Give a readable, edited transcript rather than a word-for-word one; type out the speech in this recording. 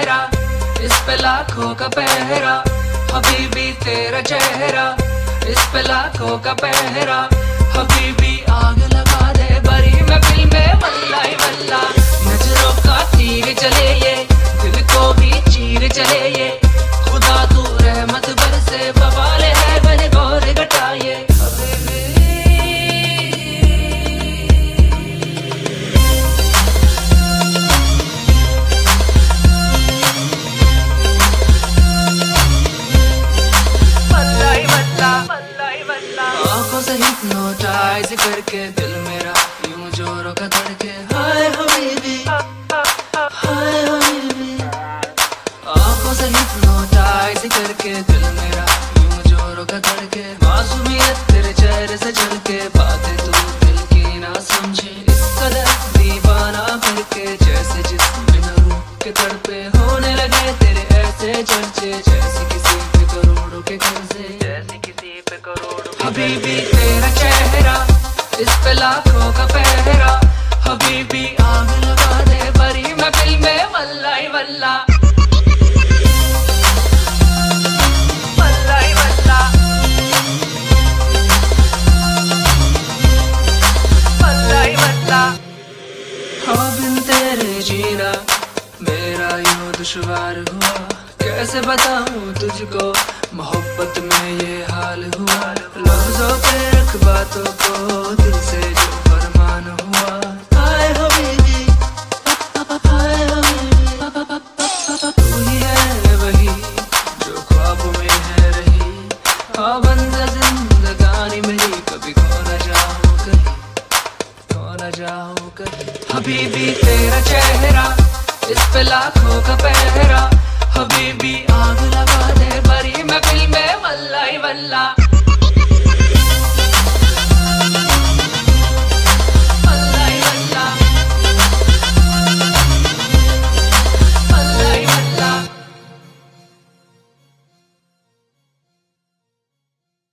चेहरा, इस पे लाखों का पहरा, हबीबी तेरा चेहरा, इस पे लाखों का पहरा, हबीबी आग लगा दे बरी महफिल में वल्ला ही वल्ला। नजरों का तीर चले ये, दिल को भी चीर चले ये, खुदा तू रहमत बरसे बवाले है बन गौर घटाए। आंखों से हिप्नोटाइज करके दिल मेरा यूं जोरों का धड़के। हाय हबीबी, हाय हबीबी। आंखों से हिप्नोटाइज करके दिल मेरा यूं जोरों का धड़के। मासूमियत तेरे चेहरे से झलके, बातें तू दिल की ना समझे। इस कदर दीवाना करके जैसे जिस्म बिना रूह के तड़पे। होने लगे तेरे ऐसे चर्चे जैसे किसी पे करोड़ों के कर्जे, जैसे किसी पे करोड़ों। हबीबी तेरा चेहरा, इस पे लाखों का पहरा, हबीबी आग लगा दे बरी महफिल में वल्ला ही वल्ला। वल्ला ही वल्ला, वल्ला ही वल्ला। हाँ बिन तेरे जीना मेरा यूं दुश्वार हुआ। कैसे बताऊं तुझको मोहब्बत में ये हाल हुआ। लफ्जों पे रख बातों को दिल से जो फरमान हुआ। हाय हबीबी, हाय हबीबी। तू ही है वही जो ख्वाब में है रही। हाँ बंदा जिंदगानी मेरी, कभी खो न जाऊं कहीं, खो न जाऊं कहीं। हबीबी तेरा चेहरा, इस पे लाखों का पहरा, हबीबी आग लगा दे बरी महफिल में वल्ला ही वल्ला।